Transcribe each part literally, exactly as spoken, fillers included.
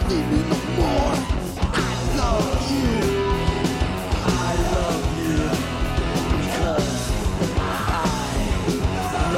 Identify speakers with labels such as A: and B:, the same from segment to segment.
A: need me no more. I love you. I love you because I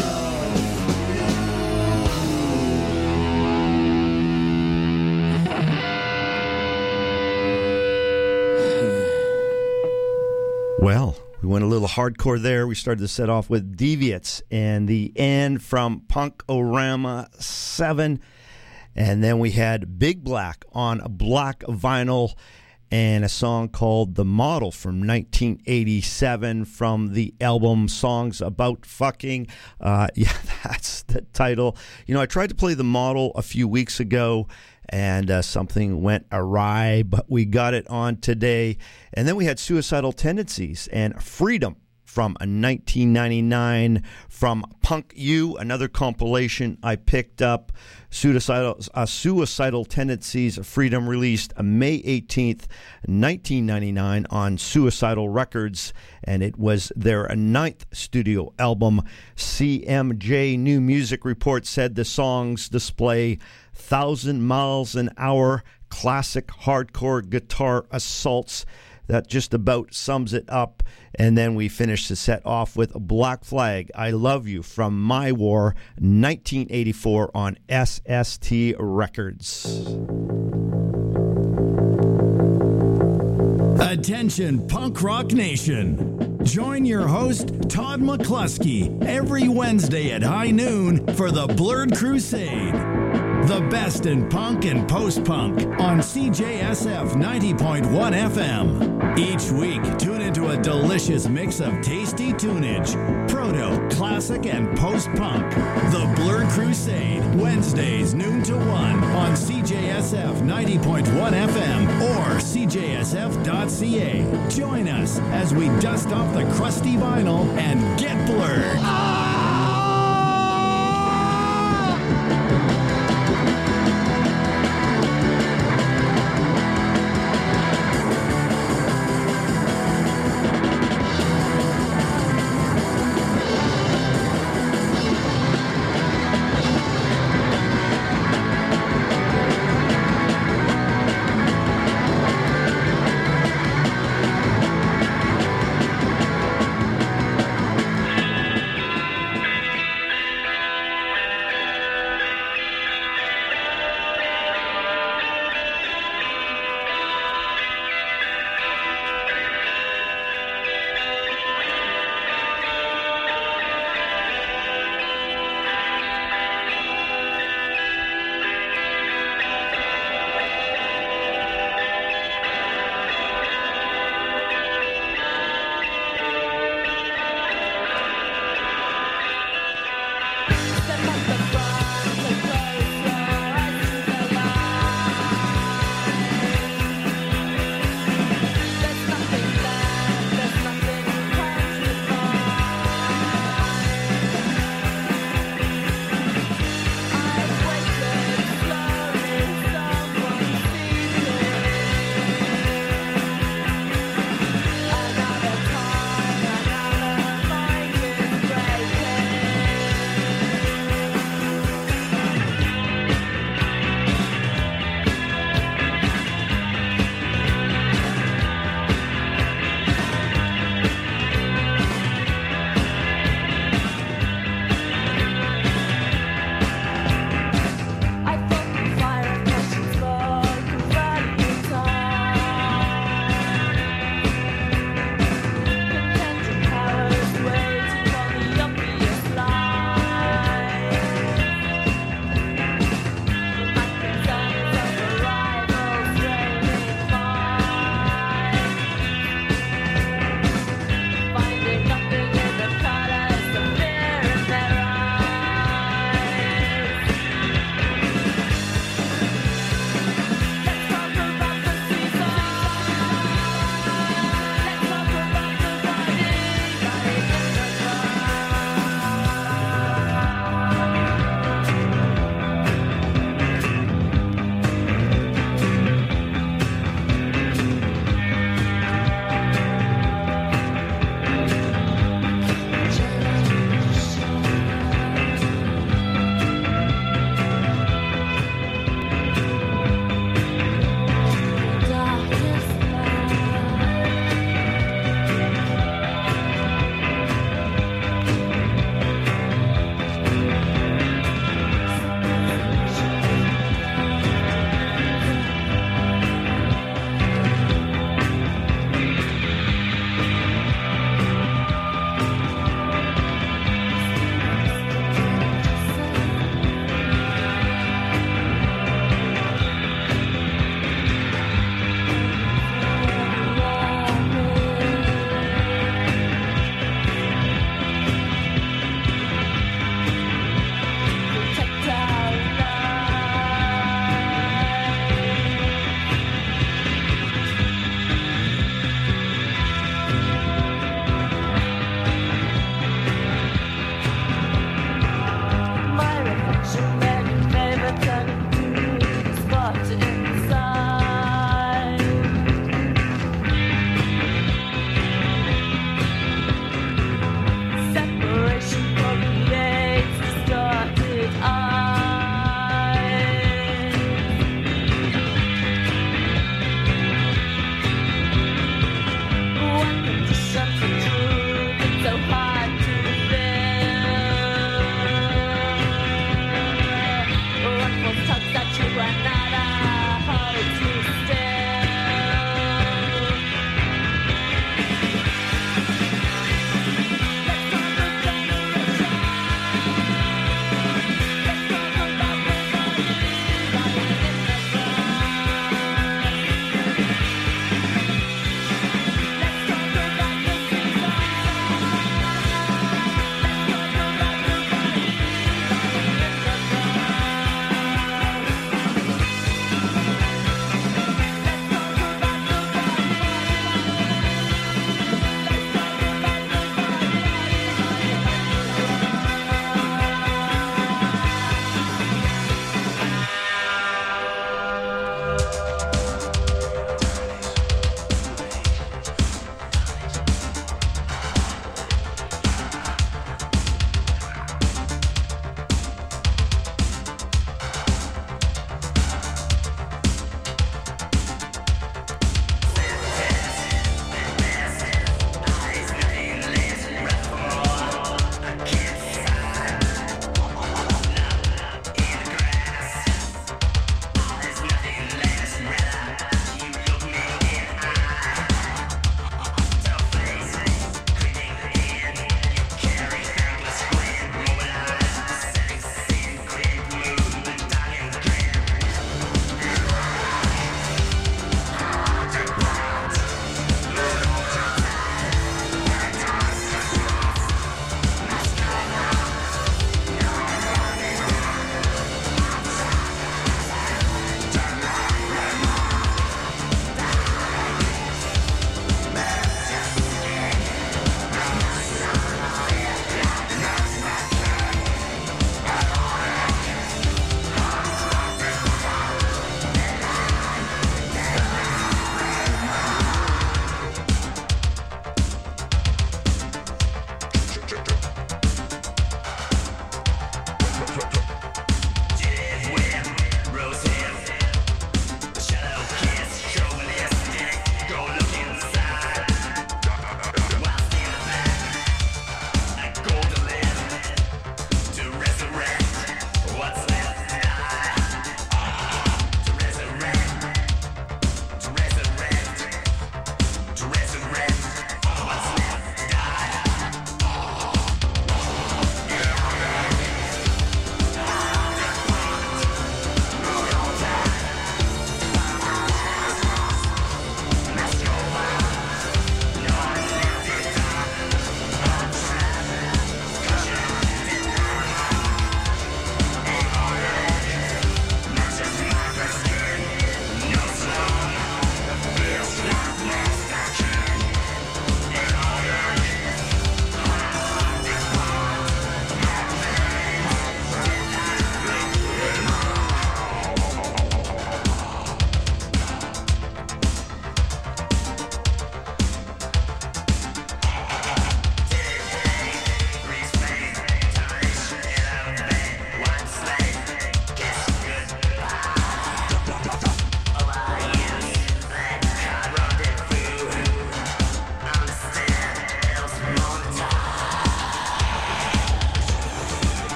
A: love you.
B: Well, we went a little hardcore there. We started to set off with Deviates and the end from Punk-O-Rama seven. And then we had Big Black on Black Vinyl and a song called The Model from nineteen eighty-seven from the album Songs About Fucking. Uh, yeah, that's the title. You know, I tried to play The Model a few weeks ago, and uh, something went awry, but we got it on today. And then we had Suicidal Tendencies and Freedom from nineteen ninety-nine from Punk U, another compilation I picked up. Suicidal, uh, Suicidal Tendencies, Freedom, released May eighteenth, nineteen ninety-nine on Suicidal Records, and it was their ninth studio album. C M J New Music Report said the songs display thousand miles an hour classic hardcore guitar assaults. That just about sums it up. And then we finished the set off with Black Flag, I Love You from My War, nineteen eighty-four on S S T Records.
C: Attention, Punk Rock Nation. Join your host, Todd McCluskey, every Wednesday at high noon for the Blurred Crusade. The best in punk and post-punk on C J S F ninety point one F M. Each week, tune into a delicious mix of tasty tunage, proto, classic, and post-punk. The Blurred Crusade, Wednesdays noon to one on C J S F ninety point one F M or C J S F dot C A. Join us as we dust off the crusty vinyl and get blurred. Ah!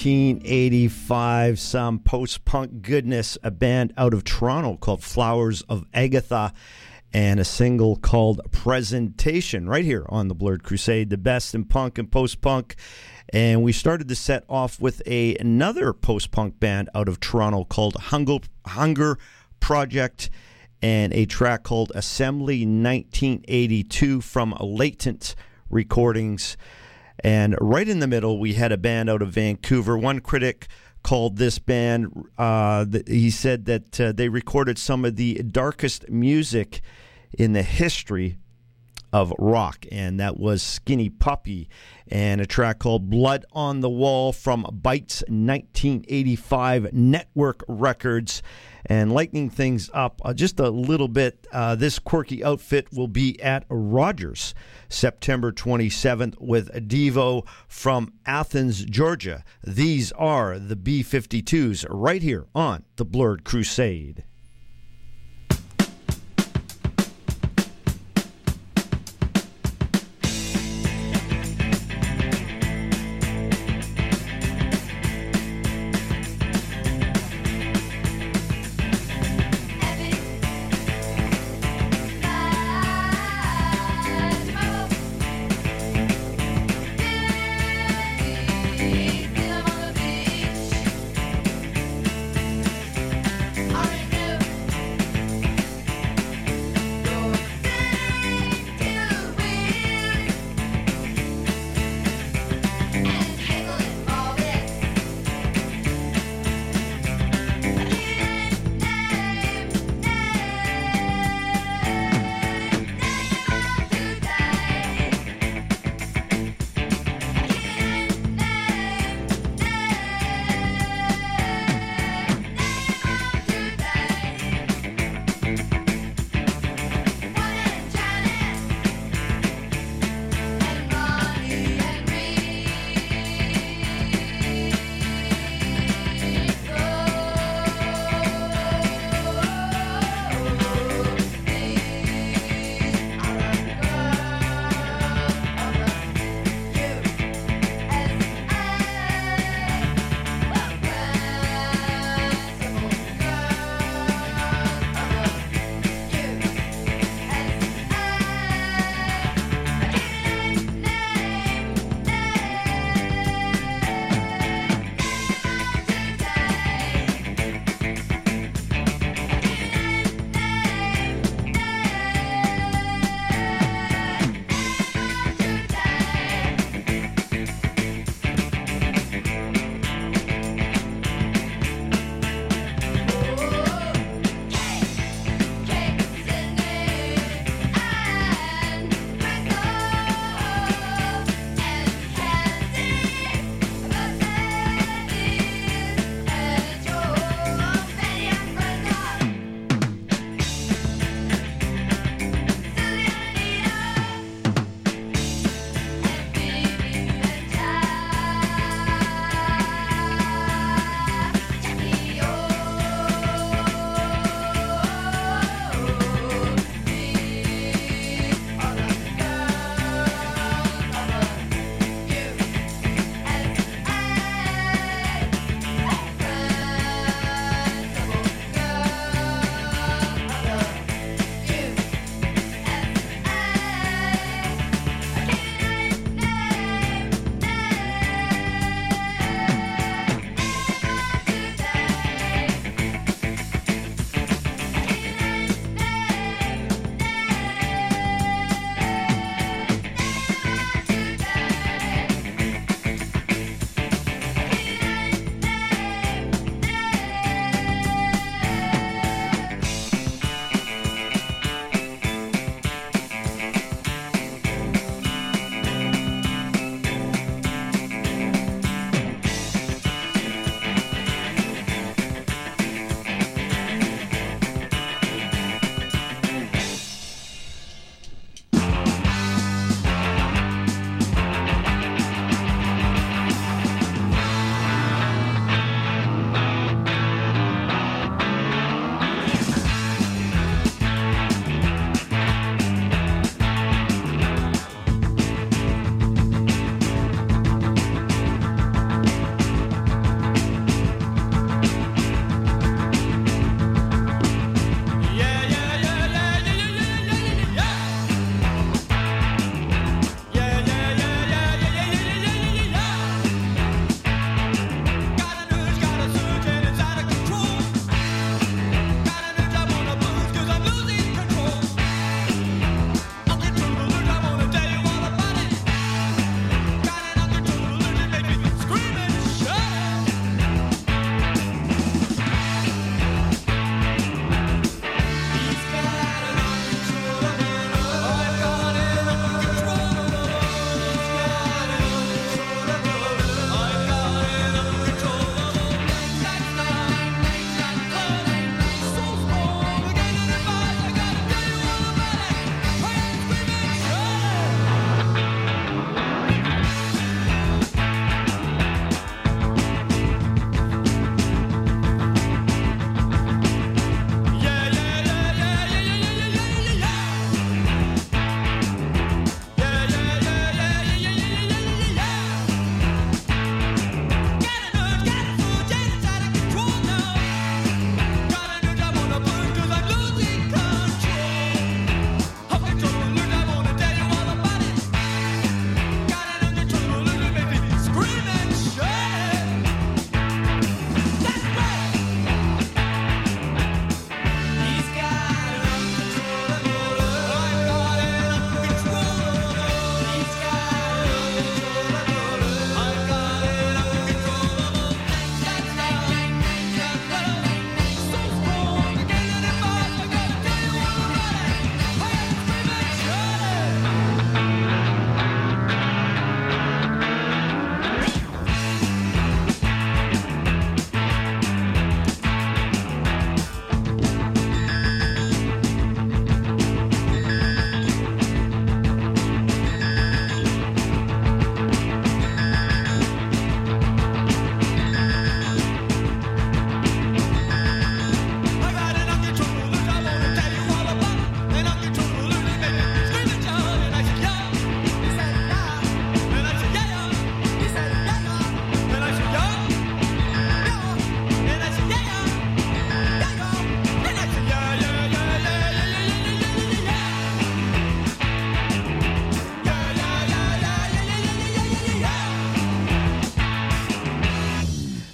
B: nineteen eighty-five, some post-punk goodness, a band out of Toronto called Flowers of Agatha, and a single called Presentation, right here on the Blurred Crusade, the best in punk and post-punk. And we started the set off with a, another post-punk band out of Toronto called Hunger, Hunger Project, and a track called Assembly nineteen eighty-two from Latent Recordings. And right in the middle, we had a band out of Vancouver. One critic called this band, uh, he said that uh, they recorded some of the darkest music in the history of rock, and that was Skinny Puppy, and a track called Blood on the Wall from Bites nineteen eighty-five Network Records. And lightening things up uh, just a little bit, uh, this quirky outfit will be at Rogers September twenty-seventh with Devo from Athens, Georgia. These are the B fifty-twos right here on the Blurred Crusade.
D: Already know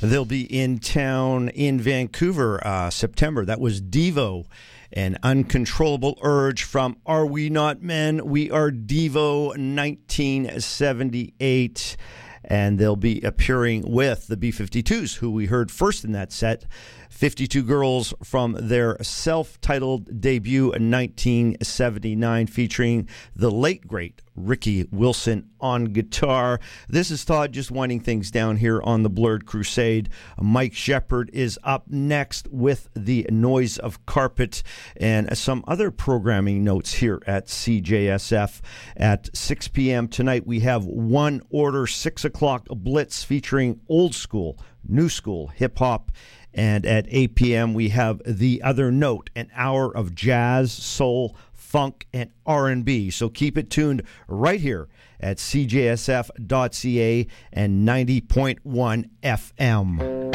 B: They'll be in town in Vancouver, uh, September. That was Devo. An Uncontrollable Urge from Are We Not Men? We Are Devo, nineteen seventy-eight. And they'll be appearing with the B fifty-twos, who we heard first in that set. fifty-two Girls from their self-titled debut in nineteen seventy-nine, featuring the late, great Ricky Wilson on guitar. This is Todd just winding things down here on the Blurred Crusade. Mike Shepard is up next with the Noise of Carpet and some other programming notes here at C J S F. At six p.m. tonight, we have One Order six o'clock Blitz featuring old school, new school, hip-hop. And at eight p.m., we have The Other Note, an hour of jazz, soul, funk, and R and B. So keep it tuned right here at C J S F dot C A and ninety point one F M.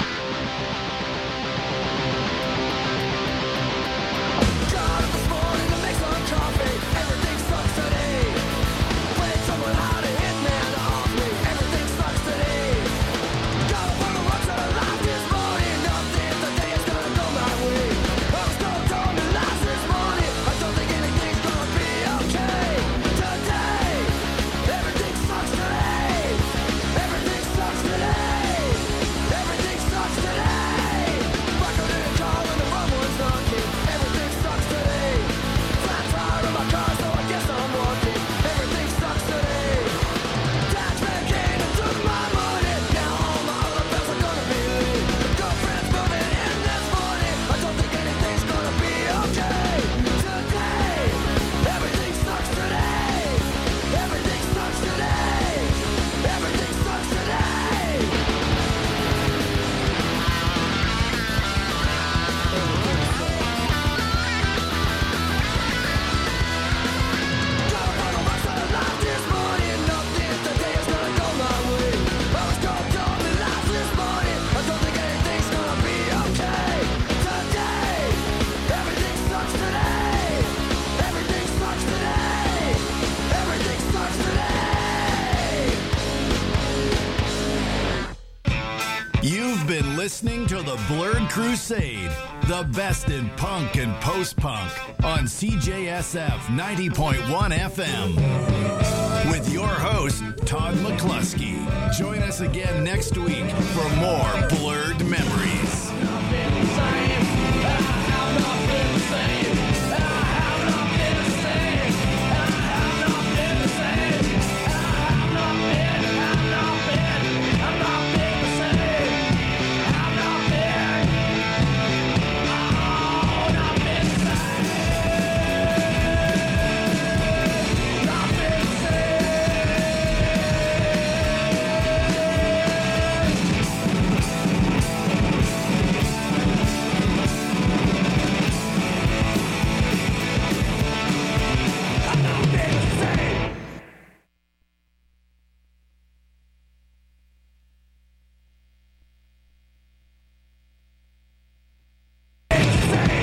C: Listening to the Blurred Crusade, the best in punk and post-punk on C J S F ninety point one F M. With your host, Todd McCluskey. Join us again next week for more Blurred Memories.